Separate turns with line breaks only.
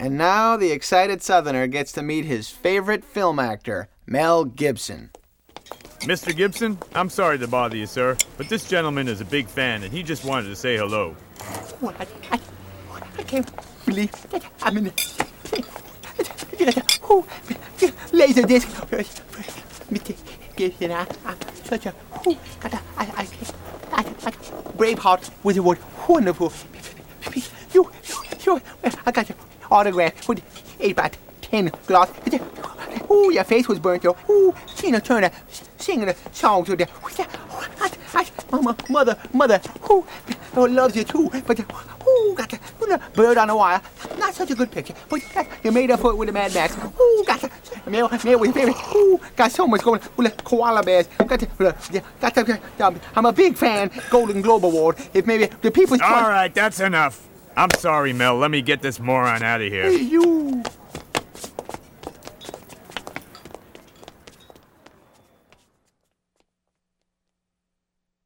And now the excited Southerner gets to meet his favorite film actor, Mel Gibson.
Mr. Gibson, I'm sorry to bother you, sir, but this gentleman is a big fan and he just wanted to say hello.
Oh, I can't believe that I'm in laser disc. Mr. Gibson, I'm such a Braveheart was a wonderful. You, I got your autograph with 8x10 gloss. Ooh, your face was burnt, though. Ooh, Tina Turner singing a song to the. Mother, ooh, loves you too. But ooh, got the bird on the wire. Not such a good picture, but you made up for it with the Mad Max. Ooh, got the Mel was very. Ooh, got so much going with the koala bears. I'm a big fan. Golden Globe Award. If maybe the people's.
All right, that's enough. I'm sorry, Mel. Let me get this moron out of here.
You.